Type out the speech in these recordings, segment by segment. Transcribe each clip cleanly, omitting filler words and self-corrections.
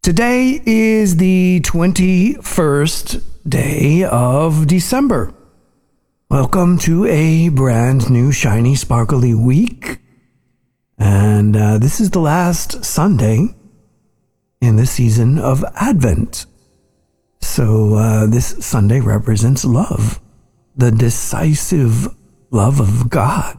Today is the 21st day of December. Welcome to a brand new shiny sparkly week. And this is the last Sunday in the season of Advent. So this Sunday represents love, the decisive love of God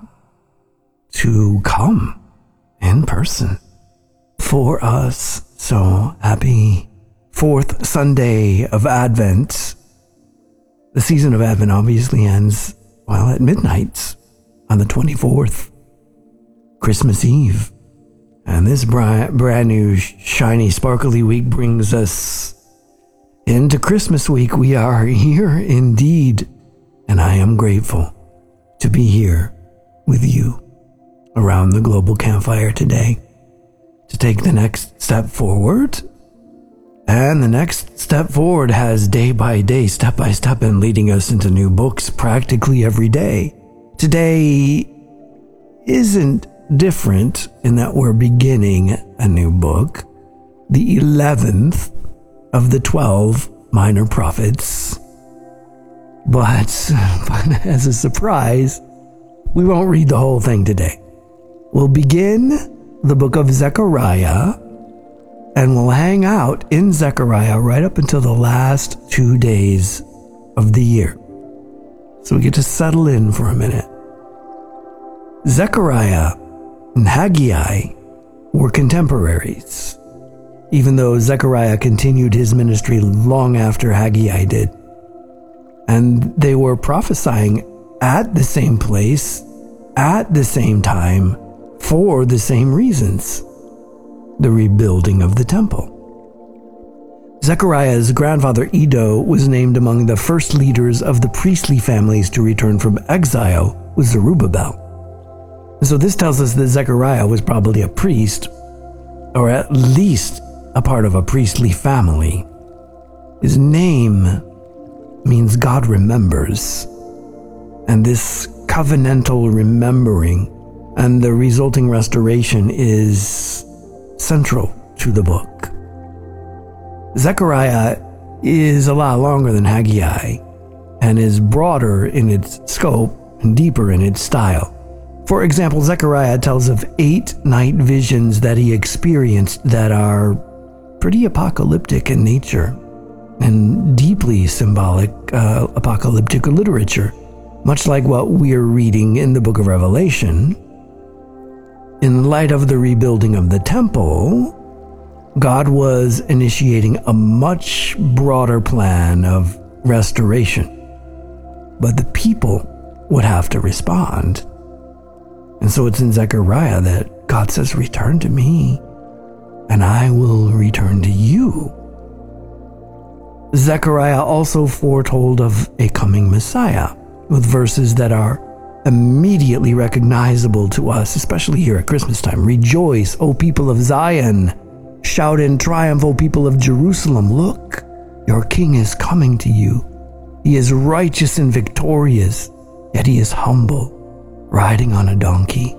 to come in person for us. So happy fourth Sunday of Advent. The season of Advent obviously ends, at midnight on the 24th, Christmas Eve. And this brand new shiny sparkly week brings us into Christmas week. We are here indeed, and I am grateful to be here with you around the global campfire today to take the next step forward. And the next step forward has day by day, step by step, and leading us into new books practically every day. Today isn't different in that we're beginning a new book, the 11th of the 12 minor prophets. But as a surprise, we won't read the whole thing today. We'll begin the book of Zechariah, and we'll hang out in Zechariah right up until the last 2 days of the year. So we get to settle in for a minute. Zechariah and Haggai were contemporaries, even though Zechariah continued his ministry long after Haggai did. And they were prophesying at the same place, at the same time, for the same reasons: the rebuilding of the temple. Zechariah's grandfather Iddo was named among the first leaders of the priestly families to return from exile with Zerubbabel. So this tells us that Zechariah was probably a priest, or at least a part of a priestly family. His name means God remembers, and this covenantal remembering and the resulting restoration is central to the book. Zechariah is a lot longer than Haggai and is broader in its scope and deeper in its style. For example, Zechariah tells of 8 night visions that he experienced that are pretty apocalyptic in nature and deeply symbolic apocalyptic literature, much like what we're reading in the book of Revelation. In light of the rebuilding of the temple, God was initiating a much broader plan of restoration, but the people would have to respond. And so it's in Zechariah that God says, "Return to me, and I will return to you." Zechariah also foretold of a coming Messiah, with verses that are immediately recognizable to us, especially here at Christmas time. "Rejoice, O people of Zion. Shout in triumph, O people of Jerusalem. Look, your king is coming to you. He is righteous and victorious, yet he is humble, riding on a donkey's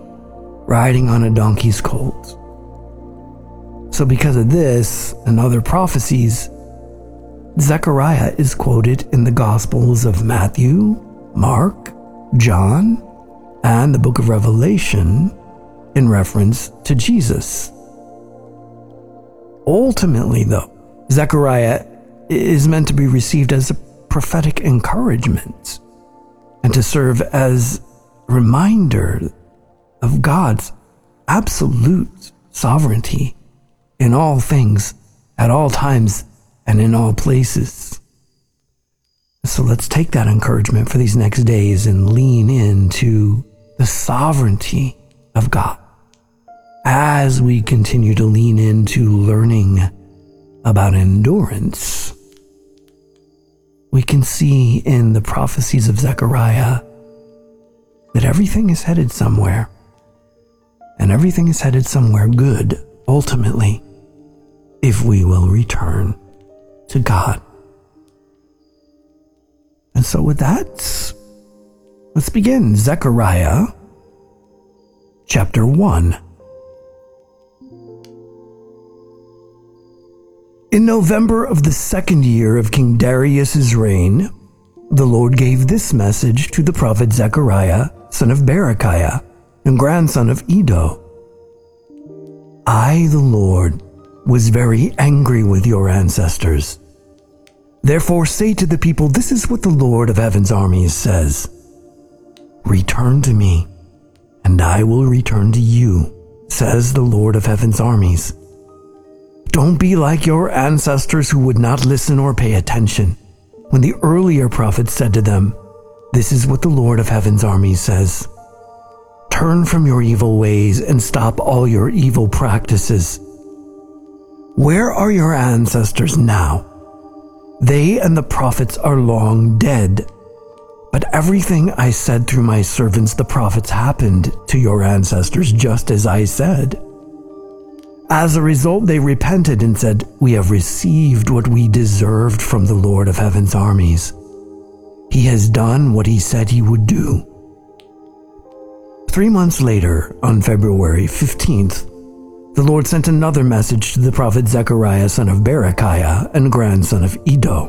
colt." So because of this and other prophecies, Zechariah is quoted in the Gospels of Matthew, Mark, John, and the book of Revelation in reference to Jesus. Ultimately, though, Zechariah is meant to be received as a prophetic encouragement and to serve as a reminder of God's absolute sovereignty in all things, at all times, and in all places. So let's take that encouragement for these next days and lean into the sovereignty of God as we continue to lean into learning about endurance. We can see in the prophecies of Zechariah that everything is headed somewhere, and everything is headed somewhere good, ultimately, if we will return to God. And so with that, let's begin. Zechariah chapter 1. In November of the 2nd year of King Darius's reign, the Lord gave this message to the prophet Zechariah, son of Berechiah, and grandson of Iddo. I, the Lord, was very angry with your ancestors. Therefore say to the people, this is what the Lord of heaven's armies says. Return to me, and I will return to you, says the Lord of heaven's armies. Don't be like your ancestors who would not listen or pay attention when the earlier prophets said to them, this is what the Lord of heaven's armies says. Turn from your evil ways and stop all your evil practices. Where are your ancestors now? They and the prophets are long dead. But everything I said through my servants the prophets happened to your ancestors just as I said. As a result, they repented and said, we have received what we deserved from the Lord of heaven's armies. He has done what he said he would do. 3 months later, on February 15th, the Lord sent another message to the prophet Zechariah, son of Berechiah, and grandson of Iddo.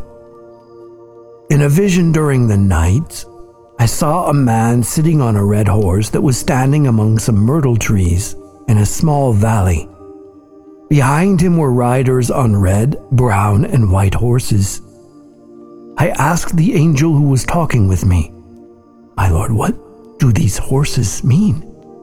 In a vision during the night, I saw a man sitting on a red horse that was standing among some myrtle trees in a small valley. Behind him were riders on red, brown, and white horses. I asked the angel who was talking with me, my Lord, what do these horses mean?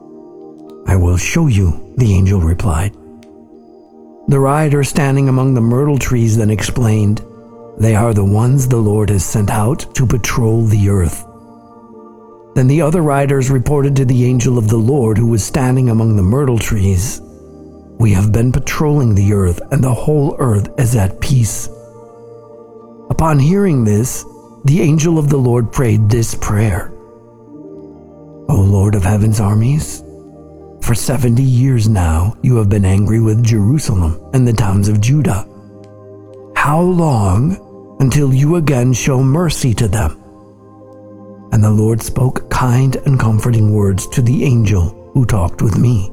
I will show you, the angel replied. The rider standing among the myrtle trees then explained, they are the ones the Lord has sent out to patrol the earth. Then the other riders reported to the angel of the Lord who was standing among the myrtle trees, we have been patrolling the earth, and the whole earth is at peace. Upon hearing this, the angel of the Lord prayed this prayer. O Lord of heaven's armies, for 70 years now you have been angry with Jerusalem and the towns of Judah. How long until you again show mercy to them? And the Lord spoke kind and comforting words to the angel who talked with me.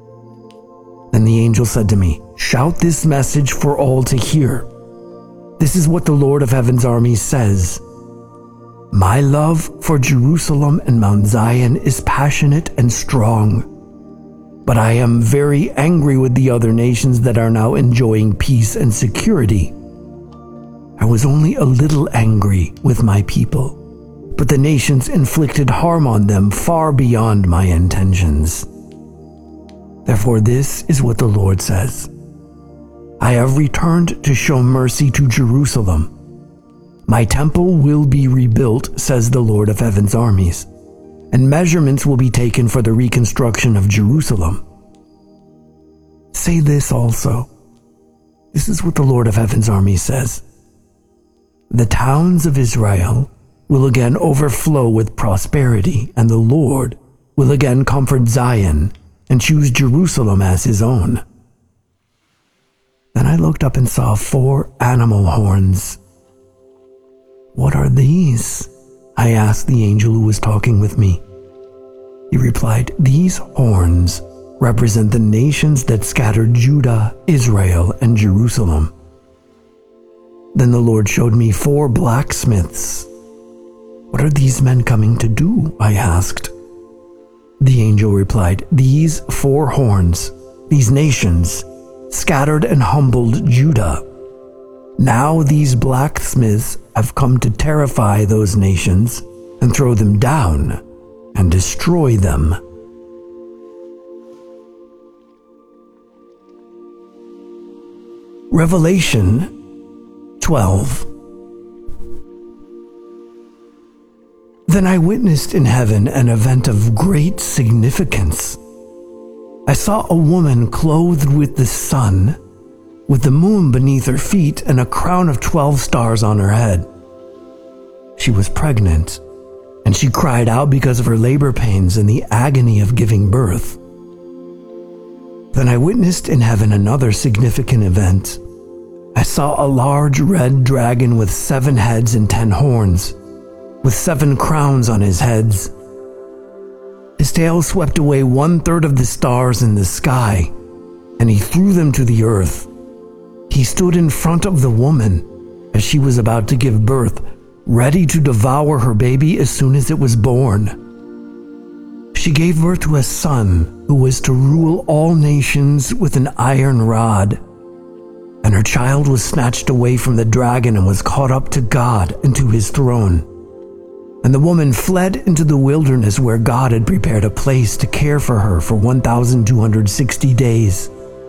Then the angel said to me, shout this message for all to hear. This is what the Lord of heaven's armies says. My love for Jerusalem and Mount Zion is passionate and strong, but I am very angry with the other nations that are now enjoying peace and security. I was only a little angry with my people, but the nations inflicted harm on them far beyond my intentions. Therefore, this is what the Lord says. I have returned to show mercy to Jerusalem. My temple will be rebuilt, says the Lord of heaven's armies, and measurements will be taken for the reconstruction of Jerusalem. Say this also. This is what the Lord of heaven's armies says. The towns of Israel will again overflow with prosperity, and the Lord will again comfort Zion and choose Jerusalem as his own. Then I looked up and saw 4 animal horns. What are these? I asked the angel who was talking with me. He replied, these horns represent the nations that scattered Judah, Israel, and Jerusalem. Then the Lord showed me 4 blacksmiths. What are these men coming to do? I asked. The angel replied, these 4 horns, these nations, scattered and humbled Judah. Now these blacksmiths have come to terrify those nations and throw them down and destroy them. Revelation 12. Then I witnessed in heaven an event of great significance. I saw a woman clothed with the sun, with the moon beneath her feet and a crown of 12 stars on her head. She was pregnant, and she cried out because of her labor pains and the agony of giving birth. Then I witnessed in heaven another significant event. I saw a large red dragon with 7 heads and 10 horns, with 7 crowns on his heads. His tail swept away 1/3 of the stars in the sky, and he threw them to the earth. He stood in front of the woman as she was about to give birth, ready to devour her baby as soon as it was born. She gave birth to a son who was to rule all nations with an iron rod. And her child was snatched away from the dragon and was caught up to God and to his throne. And the woman fled into the wilderness where God had prepared a place to care for her for 1,260 days.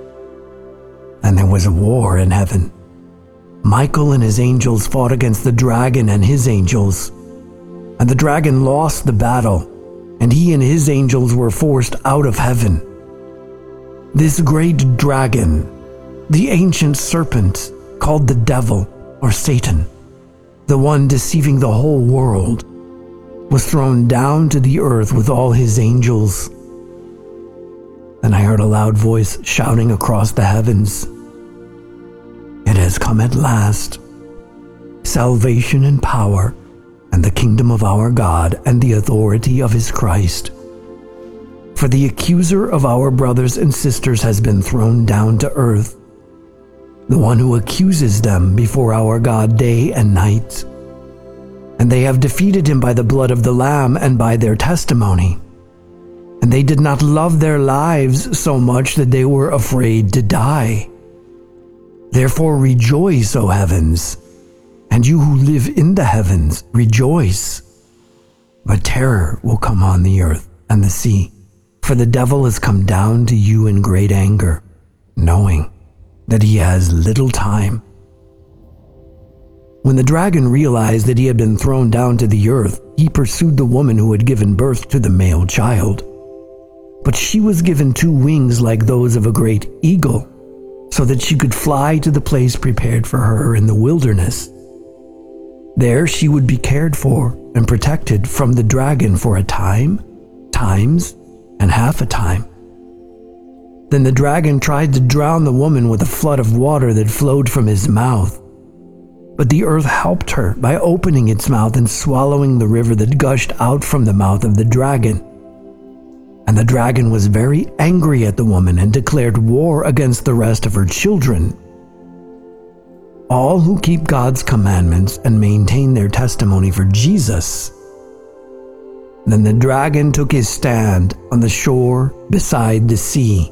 And there was a war in heaven. Michael and his angels fought against the dragon and his angels. And the dragon lost the battle, and he and his angels were forced out of heaven. This great dragon, the ancient serpent, called the devil or Satan, the one deceiving the whole world, was thrown down to the earth with all his angels. Then I heard a loud voice shouting across the heavens, "It has come at last, salvation and power, and the kingdom of our God and the authority of his Christ. For the accuser of our brothers and sisters has been thrown down to earth, the one who accuses them before our God day and night. And they have defeated him by the blood of the Lamb and by their testimony. And they did not love their lives so much that they were afraid to die. Therefore rejoice, O heavens, and you who live in the heavens, rejoice. But terror will come on the earth and the sea, for the devil has come down to you in great anger, knowing that he has little time." When the dragon realized that he had been thrown down to the earth, he pursued the woman who had given birth to the male child. But she was given 2 wings like those of a great eagle, so that she could fly to the place prepared for her in the wilderness. There she would be cared for and protected from the dragon for a time, times, and half a time. Then the dragon tried to drown the woman with a flood of water that flowed from his mouth. But the earth helped her by opening its mouth and swallowing the river that gushed out from the mouth of the dragon. And the dragon was very angry at the woman and declared war against the rest of her children. All who keep God's commandments and maintain their testimony for Jesus. Then the dragon took his stand on the shore beside the sea.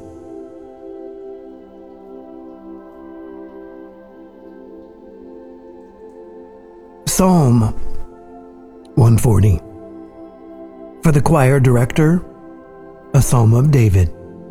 Psalm 140. For the choir director, a psalm of David.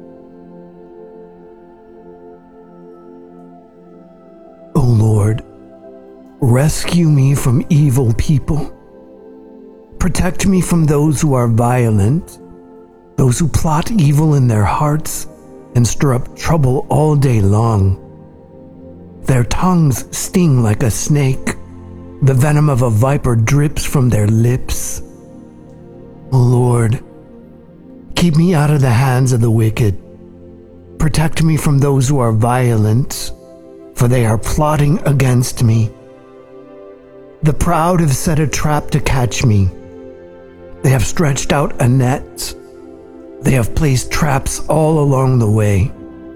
O Lord, rescue me from evil people. Protect me from those who are violent, those who plot evil in their hearts and stir up trouble all day long. Their tongues sting like a snake. The venom of a viper drips from their lips. O Lord, keep me out of the hands of the wicked. Protect me from those who are violent, for they are plotting against me. The proud have set a trap to catch me. They have stretched out a net. They have placed traps all along the way.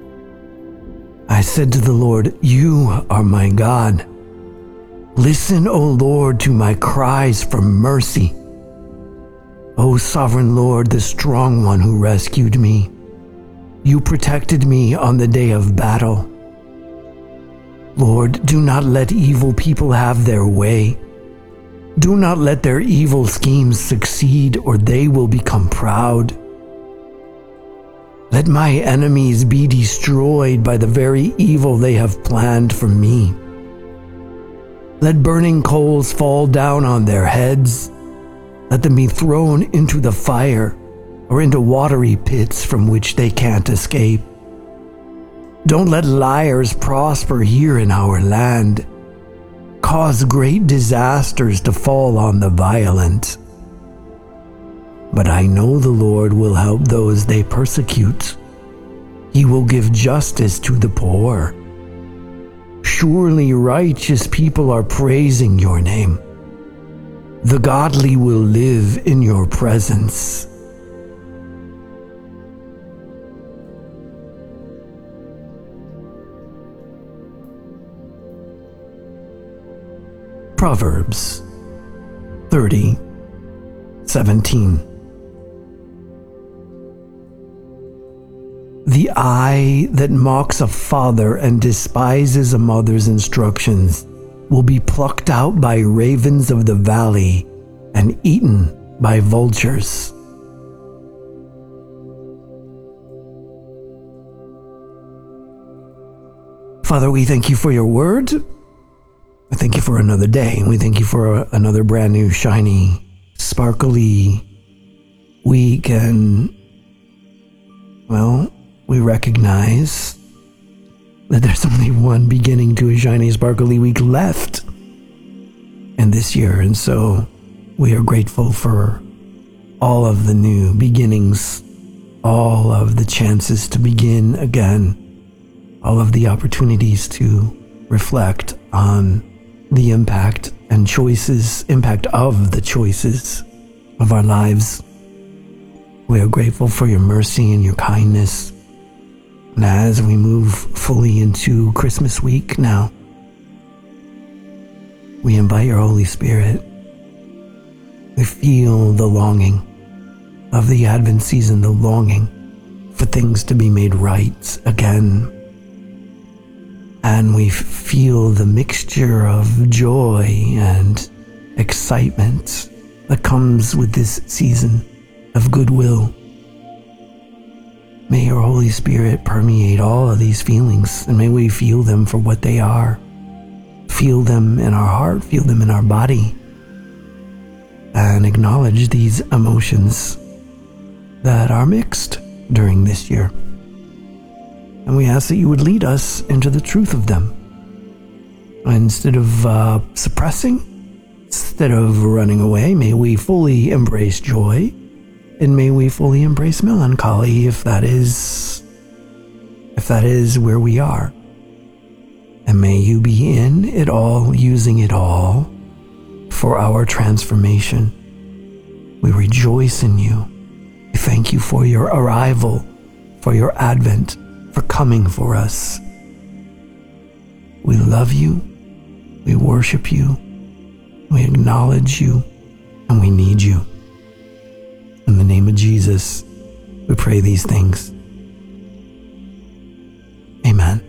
I said to the Lord, "You are my God. Listen, O Lord, to my cries for mercy. O sovereign Lord, the strong one who rescued me. You protected me on the day of battle. Lord, do not let evil people have their way. Do not let their evil schemes succeed, or they will become proud. Let my enemies be destroyed by the very evil they have planned for me. Let burning coals fall down on their heads. Let them be thrown into the fire or into watery pits from which they can't escape. Don't let liars prosper here in our land. Cause great disasters to fall on the violent. But I know the Lord will help those they persecute. He will give justice to the poor. Surely righteous people are praising your name. The godly will live in your presence. Proverbs 30:17. The eye that mocks a father and despises a mother's instructions will be plucked out by ravens of the valley and eaten by vultures. Father, we thank you for your word. I thank you for another day. We thank you for another brand new, shiny, sparkly week. And, well, we recognize that there's only one beginning to a shiny, sparkly week left in this year. And so we are grateful for all of the new beginnings, all of the chances to begin again, all of the opportunities to reflect on the impact of the choices of our lives. We are grateful for your mercy and your kindness. And as we move fully into Christmas week now, we invite your Holy Spirit. We feel the longing of the Advent season, the longing for things to be made right again. And we feel the mixture of joy and excitement that comes with this season of goodwill. May your Holy Spirit permeate all of these feelings, and may we feel them for what they are. Feel them in our heart, feel them in our body, and acknowledge these emotions that are mixed during this year. And we ask that you would lead us into the truth of them. Instead of suppressing, instead of running away, may we fully embrace joy, and may we fully embrace melancholy if that is where we are. And may you be in it all, using it all for our transformation. We rejoice in you. We thank you for your arrival, for your advent, for coming for us. We love you, we worship you, we acknowledge you, and we need you. In the name of Jesus, we pray these things. Amen.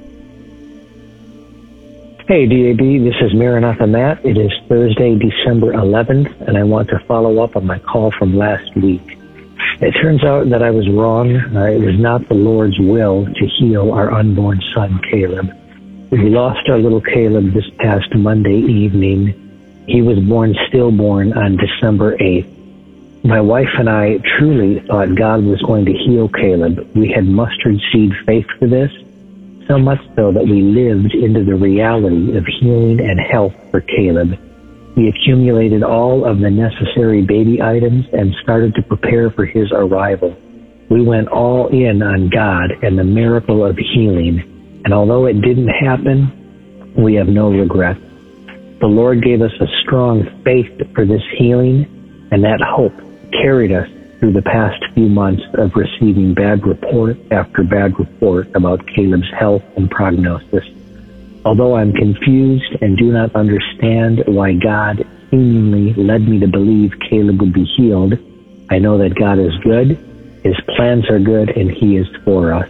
Hey, DAB, this is Maranatha Matt. It is Thursday, December 11th, and I want to follow up on my call from last week. It turns out that I was wrong. It was not the Lord's will to heal our unborn son, Caleb. We lost our little Caleb this past Monday evening. He was born stillborn on December 8th. My wife and I truly thought God was going to heal Caleb. We had mustard seed faith for this, so much so that we lived into the reality of healing and health for Caleb. We accumulated all of the necessary baby items and started to prepare for his arrival. We went all in on God and the miracle of healing, and although it didn't happen, we have no regrets. The Lord gave us a strong faith for this healing, and that hope carried us through the past few months of receiving bad report after bad report about Caleb's health and prognosis. Although I'm confused and do not understand why God seemingly led me to believe Caleb would be healed, I know that God is good, His plans are good, and He is for us.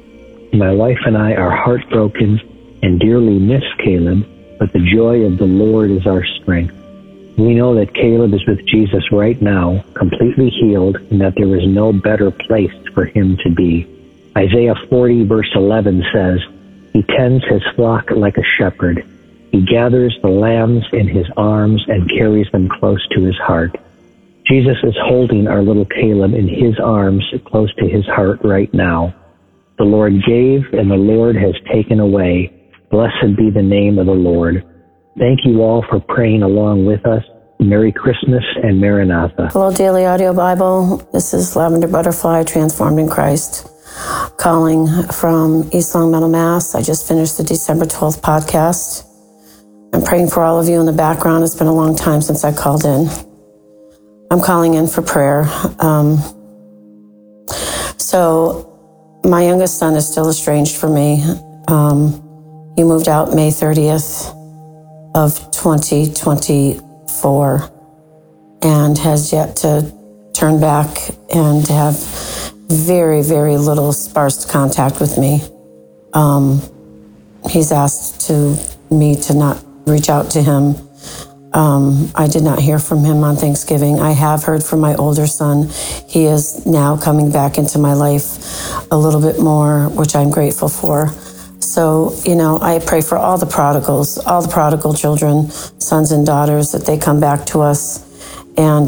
My wife and I are heartbroken and dearly miss Caleb, but the joy of the Lord is our strength. We know that Caleb is with Jesus right now, completely healed, and that there is no better place for him to be. Isaiah 40 verse 11 says, "He tends his flock like a shepherd. He gathers the lambs in his arms and carries them close to his heart." Jesus is holding our little Caleb in his arms close to his heart right now. The Lord gave and the Lord has taken away. Blessed be the name of the Lord. Thank you all for praying along with us. Merry Christmas and Maranatha. Hello, Daily Audio Bible. This is Lavender Butterfly, Transformed in Christ, calling from East Long Meadow, Mass. I just finished the December 12th podcast. I'm praying for all of you in the background. It's been a long time since I called in. I'm calling in for prayer. So my youngest son is still estranged from me. He moved out May 30th. of 2024 and has yet to turn back and have very, very little sparse contact with me. He's asked me to not reach out to him. I did not hear from him on Thanksgiving. I have heard from my older son. He is now coming back into my life a little bit more, which I'm grateful for. So, I pray for all the prodigals, all the prodigal children, sons and daughters, that they come back to us. And,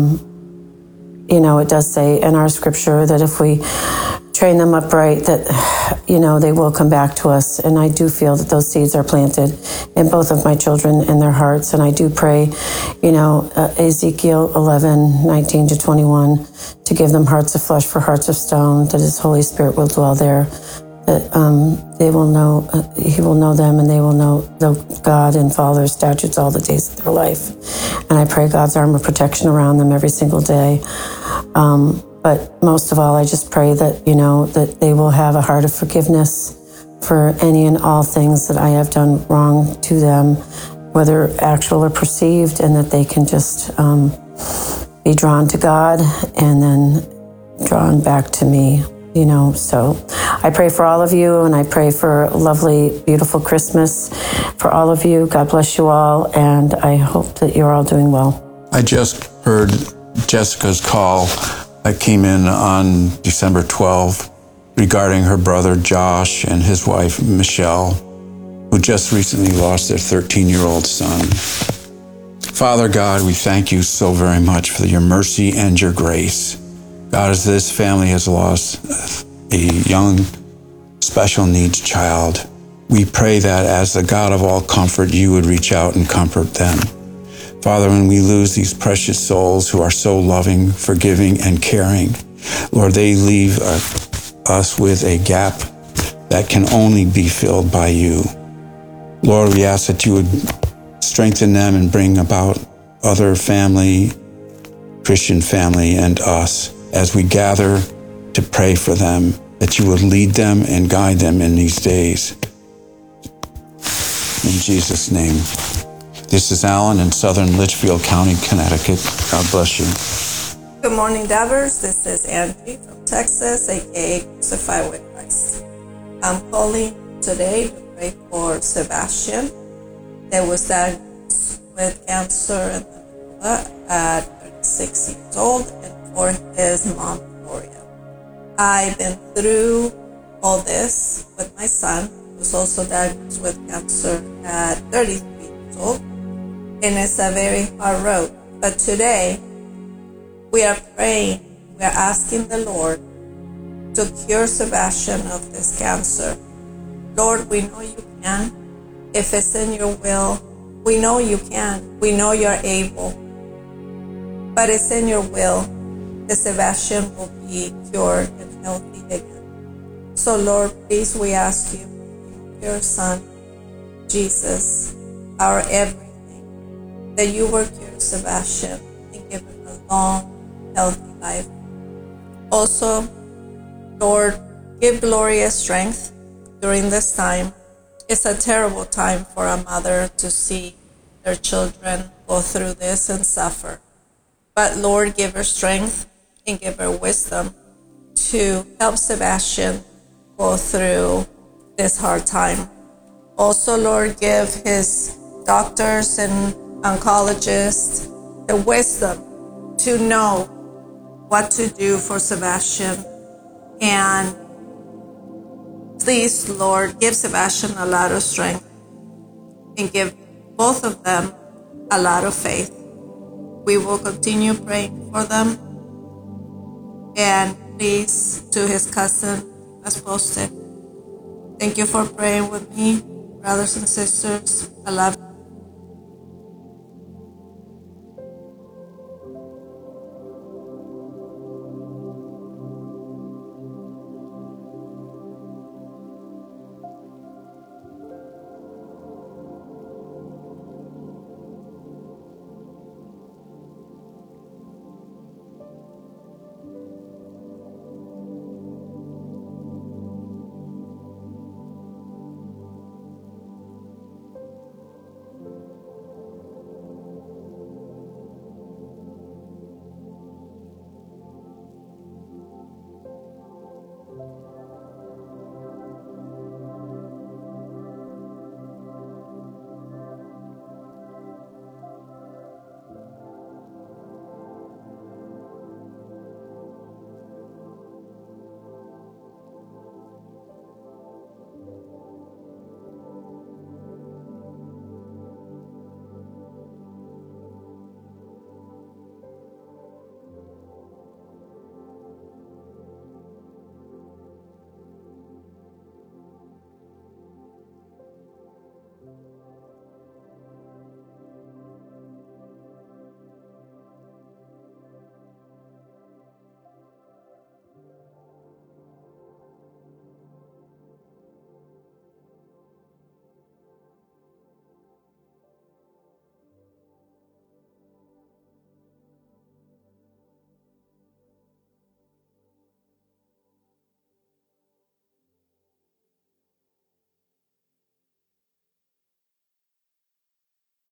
it does say in our scripture that if we train them upright, that, they will come back to us. And I do feel that those seeds are planted in both of my children in their hearts. And I do pray, Ezekiel 11:19-21, to give them hearts of flesh for hearts of stone, that his Holy Spirit will dwell there, that they will know, he will know them, and they will know the God and follow their statutes all the days of their life. And I pray God's armor protection around them every single day. But most of all, I just pray that, that they will have a heart of forgiveness for any and all things that I have done wrong to them, whether actual or perceived, and that they can just be drawn to God and then drawn back to me, So I pray for all of you, and I pray for a lovely, beautiful Christmas for all of you. God bless you all, and I hope that you're all doing well. I just heard Jessica's call that came in on December 12th regarding her brother Josh and his wife Michelle, who just recently lost their 13-year-old son. Father God, we thank you so very much for your mercy and your grace. God, as this family has lost a young special needs child, we pray that as the God of all comfort, you would reach out and comfort them. Father, when we lose these precious souls who are so loving, forgiving, and caring, Lord, they leave us with a gap that can only be filled by you. Lord, we ask that you would strengthen them and bring about other family, Christian family, and us as we gather to pray for them, that you would lead them and guide them in these days. In Jesus' name. This is Alan in southern Litchfield County, Connecticut. God bless you. Good morning, Davers. This is Angie from Texas, aka Crucified with Christ. I'm calling today to pray for Sebastian, that was diagnosed with cancer in the liver at 36 years old, and for his mom, Gloria. I've been through all this with my son, who's also diagnosed with cancer at 33 years old, and it's a very hard road. But today, we are praying, we are asking the Lord to cure Sebastian of this cancer. Lord, we know you can. If it's in your will, we know you can. We know you're able. But it's in your will that Sebastian will be cured and healthy again. So Lord, please, we ask you, your son, Jesus, our everything, that you will cure Sebastian and give him a long, healthy life. Also, Lord, give Gloria strength during this time. It's a terrible time for a mother to see their children go through this and suffer. But Lord, give her strength and give her wisdom to help Sebastian go through this hard time. Also, Lord, give his doctors and oncologists the wisdom to know what to do for Sebastian. And please, Lord, give Sebastian a lot of strength and give both of them a lot of faith. We will continue praying for them. And please, to his cousin, as posted, thank you for praying with me, brothers and sisters. I love you.